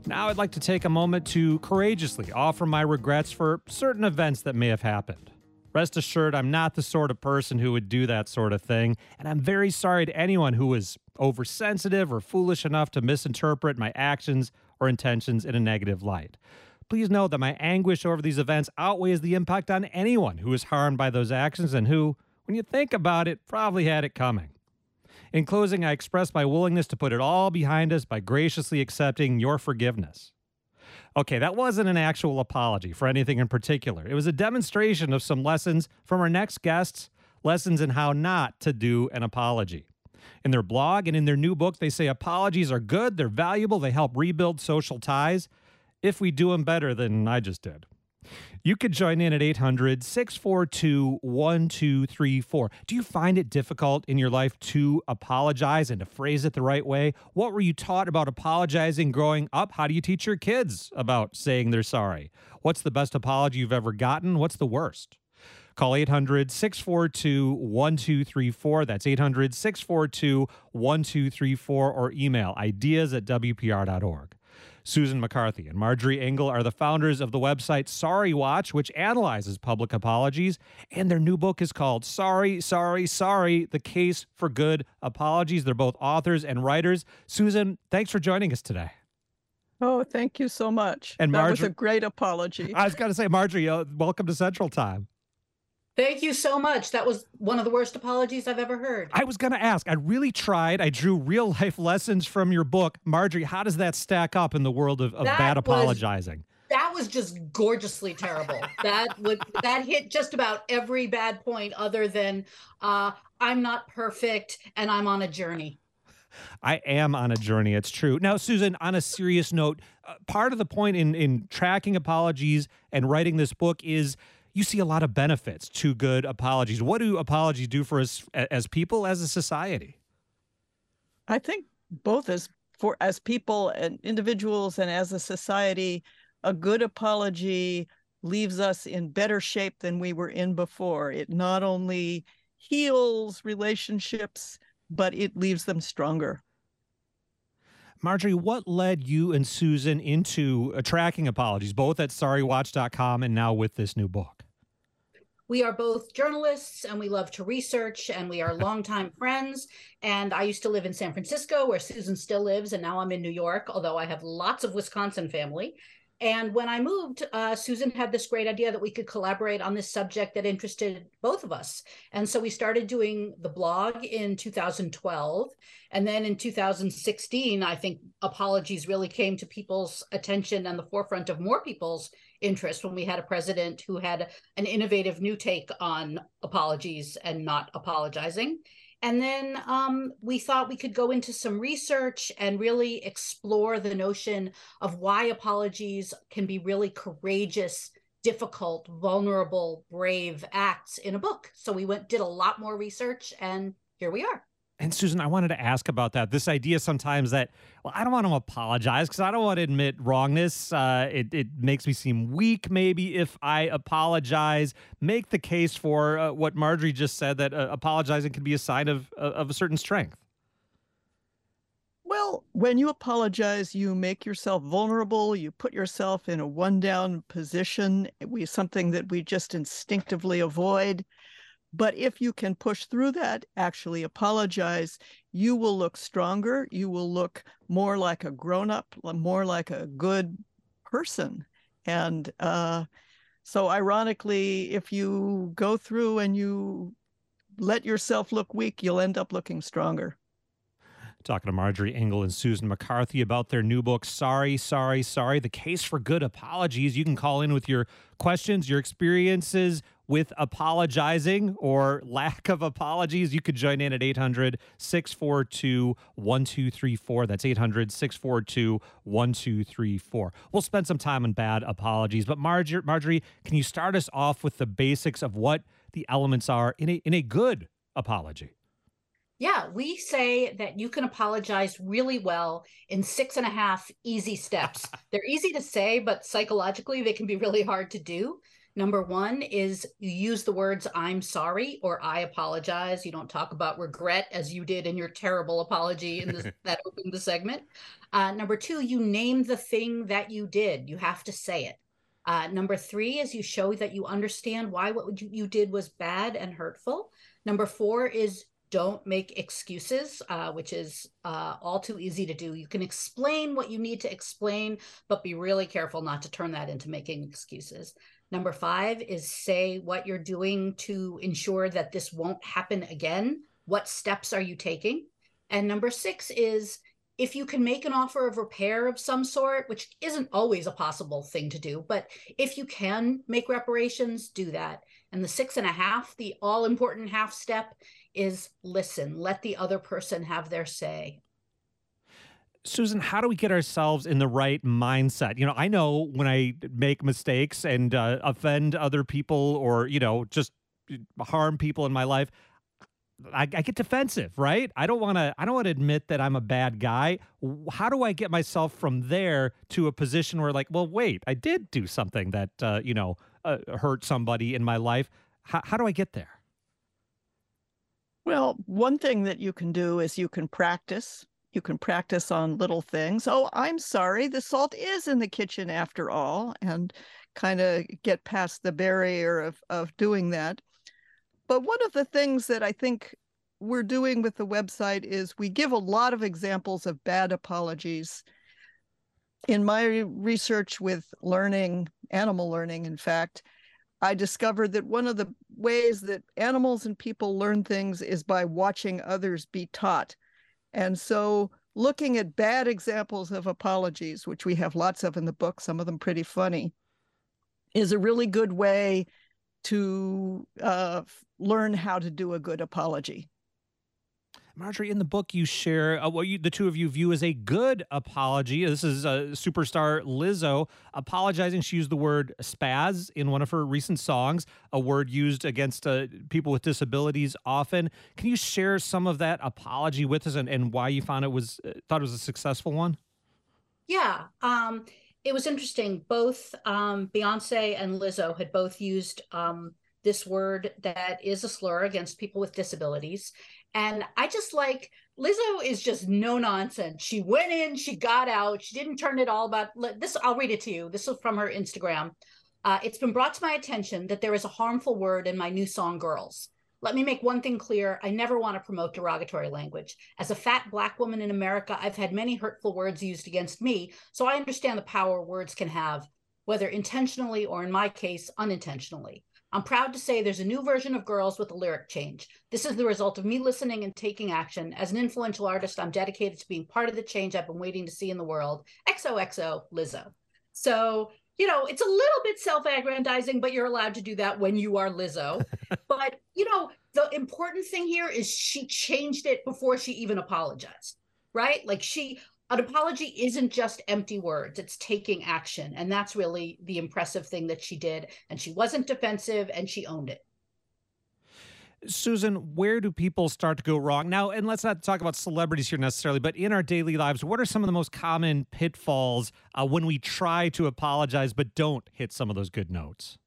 Now I'd like to take a moment to courageously offer my regrets for certain events that may have happened. Rest assured, I'm not the sort of person who would do that sort of thing, and I'm very sorry to anyone who was oversensitive or foolish enough to misinterpret my actions or intentions in a negative light. Please know that my anguish over these events outweighs the impact on anyone who was harmed by those actions and who, when you think about it, probably had it coming. In closing, I express my willingness to put it all behind us by graciously accepting your forgiveness. Okay, that wasn't an actual apology for anything in particular. It was a demonstration of some lessons from our next guests, lessons in how not to do an apology. In their blog and in their new book, they say apologies are good, they're valuable, they help rebuild social ties if we do them better than I just did. You could join in at 800-642-1234. Do you find it difficult in your life to apologize and to phrase it the right way? What were you taught about apologizing growing up? How do you teach your kids about saying they're sorry? What's the best apology you've ever gotten? What's the worst? Call 800-642-1234. That's 800-642-1234 or email ideas@wpr.org. Susan McCarthy and Marjorie Engel are the founders of the website Sorry Watch, which analyzes public apologies, and their new book is called Sorry, Sorry, Sorry, The Case for Good Apologies. They're both authors and writers. Susan, thanks for joining us today. Oh, thank you so much. And that was a great apology. I was going to say, Marjorie, welcome to Central Time. Thank you so much. That was one of the worst apologies I've ever heard. I was going to ask. I really tried. I drew real life lessons from your book. Marjorie, how does that stack up in the world of bad apologizing? That was just gorgeously terrible. That hit just about every bad point other than I'm not perfect and I'm on a journey. I am on a journey. It's true. Now, Susan, on a serious note, part of the point in tracking apologies and writing this book is you see a lot of benefits to good apologies. What do apologies do for us as people, as a society? I think both as people and individuals and as a society, a good apology leaves us in better shape than we were in before. It not only heals relationships, but it leaves them stronger. Marjorie, what led you and Susan into tracking apologies, both at sorrywatch.com and now with this new book? We are both journalists and we love to research and we are longtime friends. And I used to live in San Francisco where Susan still lives. And now I'm in New York, although I have lots of Wisconsin family. And when I moved, Susan had this great idea that we could collaborate on this subject that interested both of us. And so we started doing the blog in 2012. And then in 2016, I think apologies really came to people's attention and the forefront of more people's interest when we had a president who had an innovative new take on apologies and not apologizing. And then we thought we could go into some research and really explore the notion of why apologies can be really courageous, difficult, vulnerable, brave acts in a book. So we did a lot more research, and here we are. And Susan, I wanted to ask about that. This idea sometimes that, well, I don't want to apologize because I don't want to admit wrongness. It makes me seem weak maybe if I apologize. Make the case for what Marjorie just said, that apologizing can be a sign of a certain strength. Well, when you apologize, you make yourself vulnerable. You put yourself in a one-down position, something that we just instinctively avoid. But if you can push through that, actually apologize, you will look stronger. You will look more like a grown-up, more like a good person. And so ironically, if you go through and you let yourself look weak, you'll end up looking stronger. Talking to Marjorie Engel and Susan McCarthy about their new book, Sorry, Sorry, Sorry, The Case for Good Apologies. You can call in with your questions, your experiences with apologizing or lack of apologies. You could join in at 800-642-1234. That's 800-642-1234. We'll spend some time on bad apologies. But Marjorie, can you start us off with the basics of what the elements are in a good apology? Yeah, we say that you can apologize really well in 6.5 easy steps. They're easy to say, but psychologically they can be really hard to do. Number one is you use the words "I'm sorry" or "I apologize." You don't talk about regret as you did in your terrible apology in that opened the segment. Number two, you name the thing that you did. You have to say it. Number three is you show that you understand why what you did was bad and hurtful. Number four is don't make excuses, which is all too easy to do. You can explain what you need to explain, but be really careful not to turn that into making excuses. Number five is say what you're doing to ensure that this won't happen again. What steps are you taking? And number six is if you can make an offer of repair of some sort, which isn't always a possible thing to do, but if you can make reparations, do that. And the 6.5, the all important half step is listen, let the other person have their say. Susan, how do we get ourselves in the right mindset? I know when I make mistakes and offend other people or, just harm people in my life, I get defensive, right? I don't want to admit that I'm a bad guy. How do I get myself from there to a position where like, well, wait, I did do something that, hurt somebody in my life. How do I get there? Well, one thing that you can do is you can practice. You can practice on little things. Oh, I'm sorry, the salt is in the kitchen after all, and kind of get past the barrier of doing that. But one of the things that I think we're doing with the website is we give a lot of examples of bad apologies. In my research with animal learning, in fact, I discovered that one of the ways that animals and people learn things is by watching others be taught. And so looking at bad examples of apologies, which we have lots of in the book, some of them pretty funny, is a really good way to learn how to do a good apology. Marjorie, in the book, you share what the two of you view as a good apology. This is superstar Lizzo apologizing. She used the word spaz in one of her recent songs, a word used against people with disabilities often. Can you share some of that apology with us and why you thought it was a successful one? Yeah. It was interesting. Both Beyonce and Lizzo had both used this word that is a slur against people with disabilities. And I just like, Lizzo is just no nonsense. She went in, she got out, she didn't turn it all about this. I'll read it to you. This is from her Instagram. It's been brought to my attention that there is a harmful word in my new song, Girls. Let me make one thing clear. I never want to promote derogatory language. As a fat Black woman in America, I've had many hurtful words used against me, so I understand the power words can have, whether intentionally or, in my case, unintentionally. I'm proud to say there's a new version of Girls with a lyric change. This is the result of me listening and taking action. As an influential artist, I'm dedicated to being part of the change I've been waiting to see in the world. XOXO, Lizzo. So, it's a little bit self-aggrandizing, but you're allowed to do that when you are Lizzo. But, the important thing here is she changed it before she even apologized, right? Like an apology isn't just empty words, it's taking action. And that's really the impressive thing that she did. And she wasn't defensive and she owned it. Susan, where do people start to go wrong? Now, and let's not talk about celebrities here necessarily, but in our daily lives, what are some of the most common pitfalls when we try to apologize but don't hit some of those good notes?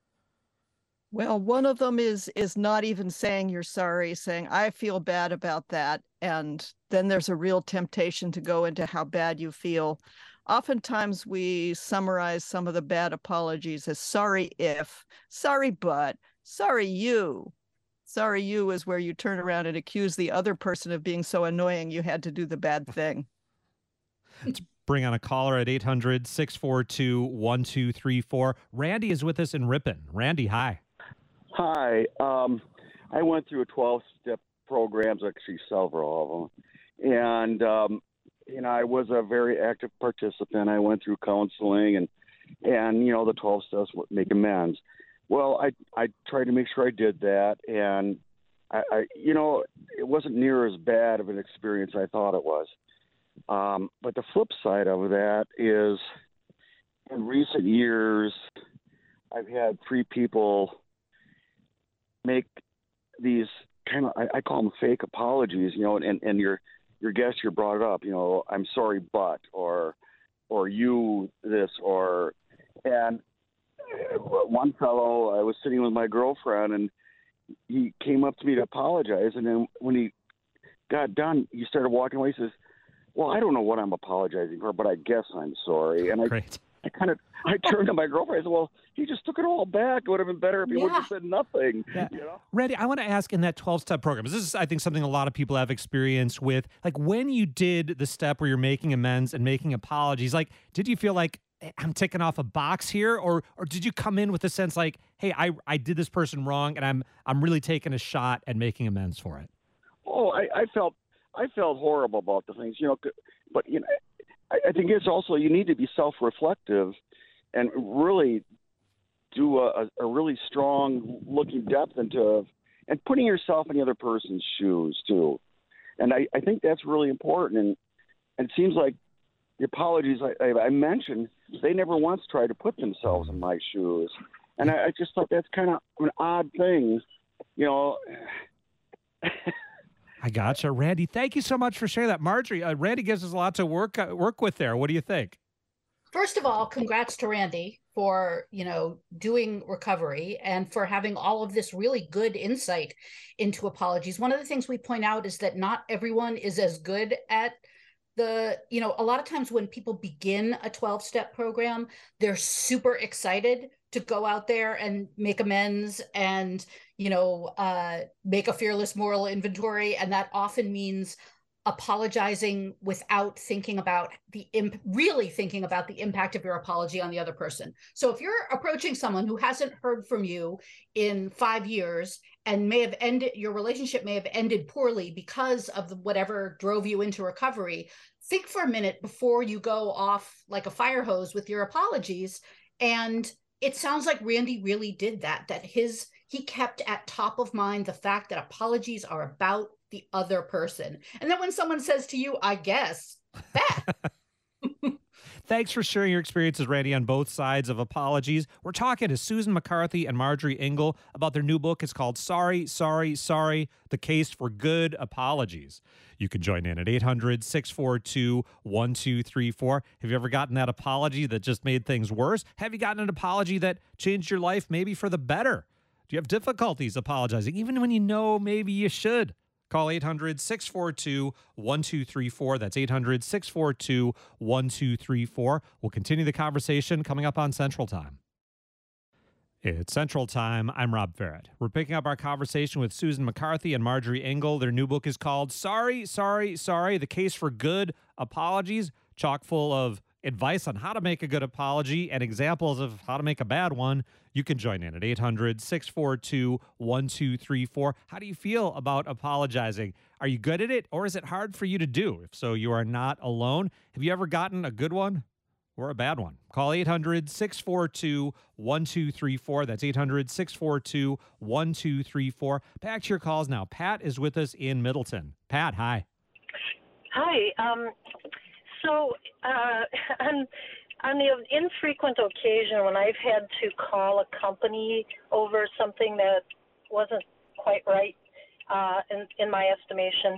Well, one of them is not even saying you're sorry, saying, I feel bad about that. And then there's a real temptation to go into how bad you feel. Oftentimes we summarize some of the bad apologies as sorry if, sorry but, sorry you. Sorry you is where you turn around and accuse the other person of being so annoying you had to do the bad thing. Let's bring on a caller at 800-642-1234. Randy is with us in Ripon. Randy, hi. Hi. I went through a 12-step program, actually several of them. And, I was a very active participant. I went through counseling and the 12 steps would make amends. Well, I tried to make sure I did that. And, it wasn't near as bad of an experience I thought it was. But the flip side of that is in recent years, I've had 3 people make these kind of, I call them fake apologies, and your guest here brought it up, I'm sorry, but, or you this, and one fellow, I was sitting with my girlfriend, and he came up to me to apologize. And then when he got done, he started walking away. He says, "Well, I don't know what I'm apologizing for, but I guess I'm sorry." And Great. I turned to my girlfriend. I said, "Well, he just took it all back. It would have been better if he would have said nothing." Yeah. You know? Randy, I want to ask, in that 12-step program, this is, I think, something a lot of people have experience with. Like, when you did the step where you're making amends and making apologies, like, did you feel like, I'm ticking off a box here, or did you come in with a sense like, hey, I did this person wrong, and I'm really taking a shot at making amends for it? Oh, I felt horrible about the things, but I think it's also, you need to be self-reflective and really do a really strong looking depth into and putting yourself in the other person's shoes too. And I think that's really important. And it seems like the apologies I mentioned, they never once tried to put themselves in my shoes. And I just thought that's kind of an odd thing, I gotcha. Randy, thank you so much for sharing that. Marjorie, Randy gives us a lot to work with there. What do you think? First of all, congrats to Randy for, doing recovery and for having all of this really good insight into apologies. One of the things we point out is that not everyone is as good at a lot of times when people begin a 12-step program, they're super excited to go out there and make amends and, make a fearless moral inventory. And that often means apologizing without thinking about really thinking about the impact of your apology on the other person. So if you're approaching someone who hasn't heard from you in 5 years and your relationship may have ended poorly because of whatever drove you into recovery, think for a minute before you go off like a fire hose with your apologies. And it sounds like Randy really did that he kept at top of mind the fact that apologies are about the other person. And then when someone says to you, I guess, that. Thanks for sharing your experiences, Randy, on both sides of apologies. We're talking to Susan McCarthy and Marjorie Engel about their new book. It's called Sorry, Sorry, Sorry, The Case for Good Apologies. You can join in at 800-642-1234. Have you ever gotten that apology that just made things worse? Have you gotten an apology that changed your life maybe for the better? Do you have difficulties apologizing, even when you know maybe you should? Call 800-642-1234. That's 800-642-1234. We'll continue the conversation coming up on Central Time. It's Central Time. I'm Rob Farrett. We're picking up our conversation with Susan McCarthy and Marjorie Engel. Their new book is called Sorry, Sorry, Sorry, The Case for Good Apologies, chock full of advice on how to make a good apology and examples of how to make a bad one. You can join in at 800-642-1234. How do you feel about apologizing? Are you good at it, or is it hard for you to do? If so, you are not alone. Have you ever gotten a good one or a bad one? Call 800-642-1234. That's 800-642-1234. Back to your calls now. Pat is with us in Middleton. Pat, hi. Hi. So on the infrequent occasion when I've had to call a company over something that wasn't quite right, in my estimation,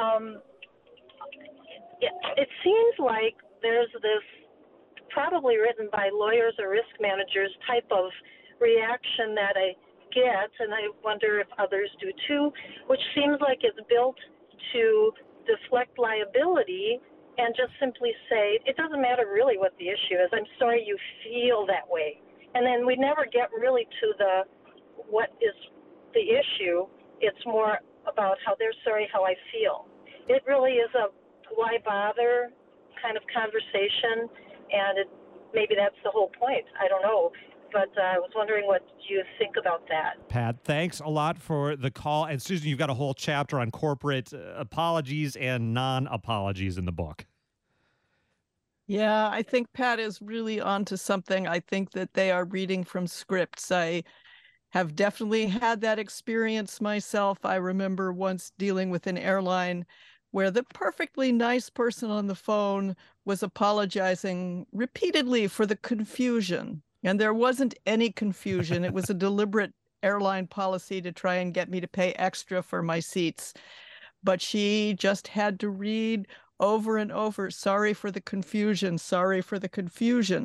it seems like there's this probably written by lawyers or risk managers type of reaction that I get, and I wonder if others do too, which seems like it's built to deflect liability and just simply say, it doesn't matter really what the issue is. I'm sorry you feel that way. And then we never get really to what is the issue. It's more about how they're sorry, how I feel. It really is a why bother kind of conversation, and maybe that's the whole point. I don't know. But I was wondering what you think about that. Pat, thanks a lot for the call. And Susan, you've got a whole chapter on corporate apologies and non-apologies in the book. Yeah, I think Pat is really onto something. I think that they are reading from scripts. I have definitely had that experience myself. I remember once dealing with an airline where the perfectly nice person on the phone was apologizing repeatedly for the confusion. And there wasn't any confusion. It was a deliberate airline policy to try and get me to pay extra for my seats. But she just had to read over and over, sorry for the confusion, sorry for the confusion.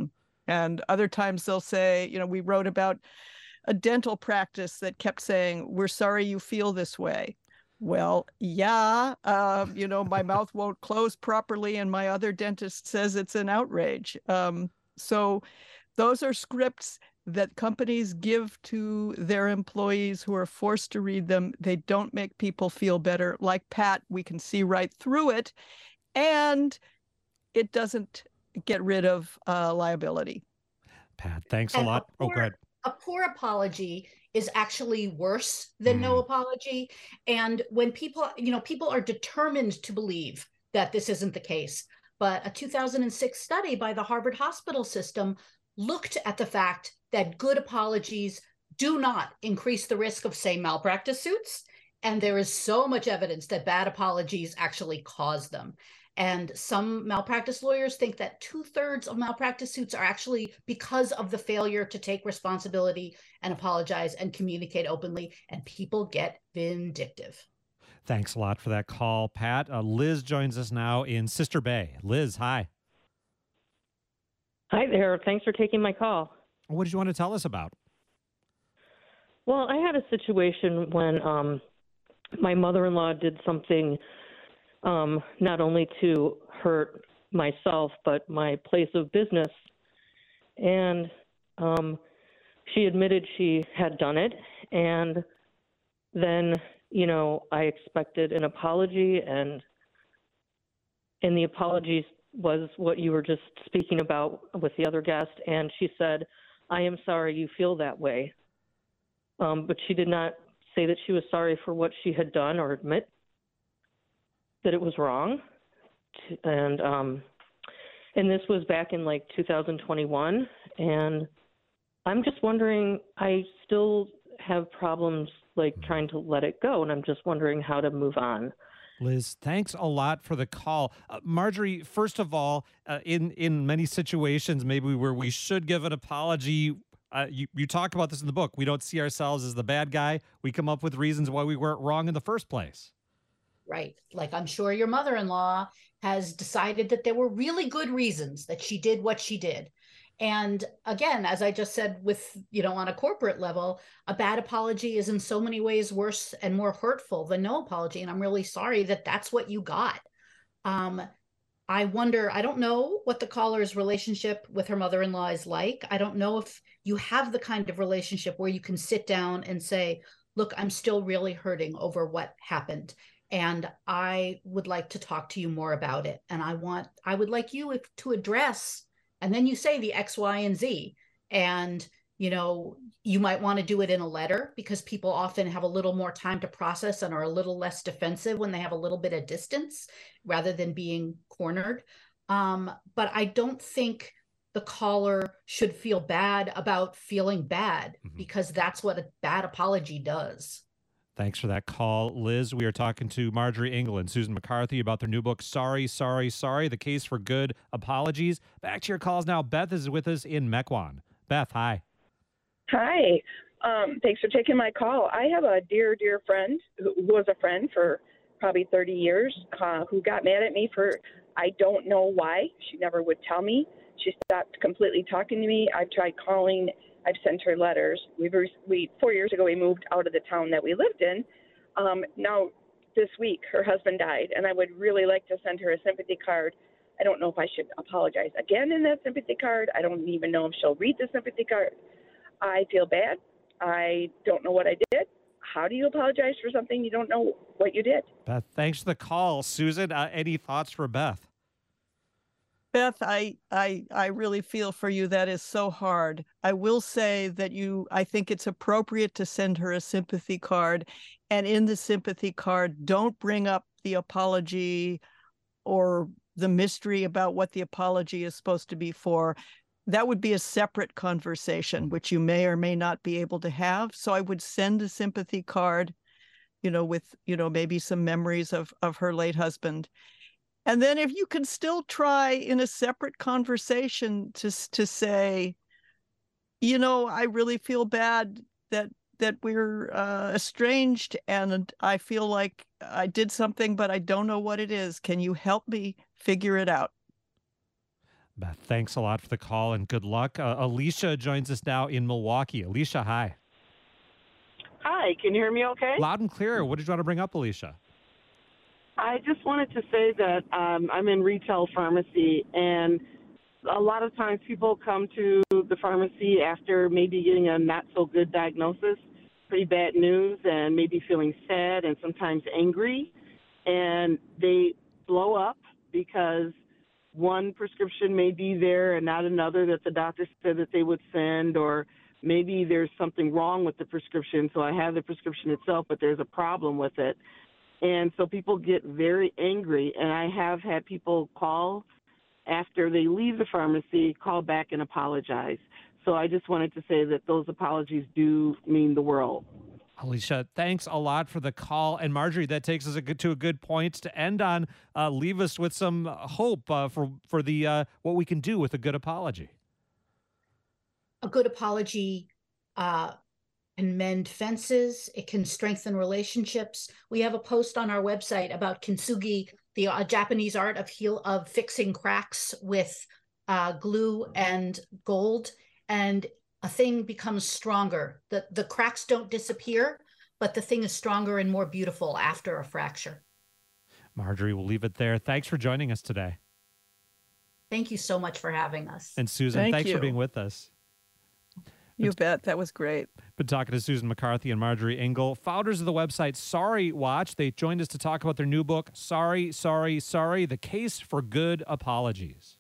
And other times they'll say, we wrote about a dental practice that kept saying, we're sorry you feel this way. Well, yeah, my mouth won't close properly, and my other dentist says it's an outrage. So those are scripts that companies give to their employees who are forced to read them. They don't make people feel better. Like Pat, we can see right through it, and it doesn't get rid of liability. Pat, thanks a lot. Go ahead. A poor apology is actually worse than no apology. And when people are determined to believe that this isn't the case, but a 2006 study by the Harvard Hospital System looked at the fact that good apologies do not increase the risk of, say, malpractice suits. And there is so much evidence that bad apologies actually cause them. And some malpractice lawyers think that 2/3 of malpractice suits are actually because of the failure to take responsibility and apologize and communicate openly, and people get vindictive. Thanks a lot for that call, Pat. Liz joins us now in Sister Bay. Liz, hi. Hi there. Thanks for taking my call. What did you want to tell us about? Well, I had a situation when my mother-in-law did something not only to hurt myself, but my place of business. And she admitted she had done it. And then, I expected an apology, and the apology was what you were just speaking about with the other guest. And she said, I am sorry you feel that way. But she did not say that she was sorry for what she had done or admit that it was wrong. And this was back in 2021. And I'm just wondering, I still have problems trying to let it go. And I'm just wondering how to move on. Liz, thanks a lot for the call. Marjorie, first of all, in many situations, maybe where we should give an apology, you talk about this in the book. We don't see ourselves as the bad guy. We come up with reasons why we weren't wrong in the first place. Right. Like, I'm sure your mother-in-law has decided that there were really good reasons that she did what she did. And again, as I just said, with, on a corporate level, a bad apology is in so many ways worse and more hurtful than no apology. And I'm really sorry that that's what you got. I wonder, I don't know what the caller's relationship with her mother-in-law is like. I don't know if you have the kind of relationship where you can sit down and say, look, I'm still really hurting over what happened, and I would like to talk to you more about it. And I would like you to address, and then you say the X, Y, and Z. And, you might want to do it in a letter, because people often have a little more time to process and are a little less defensive when they have a little bit of distance rather than being cornered. But I don't think the caller should feel bad about feeling bad, because that's what a bad apology does. Thanks for that call, Liz. We are talking to Marjorie Engel and Susan McCarthy about their new book, Sorry, Sorry, Sorry, The Case for Good Apologies. Back to your calls now. Beth is with us in Mequon. Beth, hi. Hi. Thanks for taking my call. I have a dear friend who was a friend for probably 30 years who got mad at me for, I don't know why. She never would tell me. She stopped completely talking to me. I've tried calling. I've sent her letters. 4 years ago, we moved out of the town that we lived in. Now, this week, her husband died, and I would really like to send her a sympathy card. I don't know if I should apologize again in that sympathy card. I don't even know if she'll read the sympathy card. I feel bad. I don't know what I did. How do you apologize for something you don't know what you did? Beth, thanks for the call. Susan, any thoughts for Beth? Beth, I really feel for you. That is so hard. I will say that I think it's appropriate to send her a sympathy card. And in the sympathy card, don't bring up the apology or the mystery about what the apology is supposed to be for. That would be a separate conversation, which you may or may not be able to have. So I would send a sympathy card, with, maybe some memories of her late husband. And then if you can still try in a separate conversation to say, I really feel bad that we're estranged, and I feel like I did something, but I don't know what it is. Can you help me figure it out? Beth, thanks a lot for the call and good luck. Alicia joins us now in Milwaukee. Alicia, hi. Hi, can you hear me okay? Loud and clear. What did you want to bring up, Alicia? I just wanted to say that I'm in retail pharmacy, and a lot of times people come to the pharmacy after maybe getting a not-so-good diagnosis, pretty bad news, and maybe feeling sad and sometimes angry, and they blow up because one prescription may be there and not another that the doctor said that they would send, or maybe there's something wrong with the prescription, so I have the prescription itself, but there's a problem with it. And so people get very angry, and I have had people call after they leave the pharmacy, call back and apologize. So I just wanted to say that those apologies do mean the world. Alicia, thanks a lot for the call. And Marjorie, that takes us to a good point to end on. Leave us with some hope for the what we can do with a good apology. A good apology can mend fences. It can strengthen relationships. We have a post on our website about kintsugi, the Japanese art of fixing cracks with glue and gold, and a thing becomes stronger. The cracks don't disappear, but the thing is stronger and more beautiful after a fracture. Marjorie, we'll leave it there. Thanks for joining us today. Thank you so much for having us. And Susan, thanks you. for being with us. You bet. That was great. Been talking to Susan McCarthy and Marjorie Engel, founders of the website Sorry Watch. They joined us to talk about their new book, Sorry, Sorry, Sorry, The Case for Good Apologies.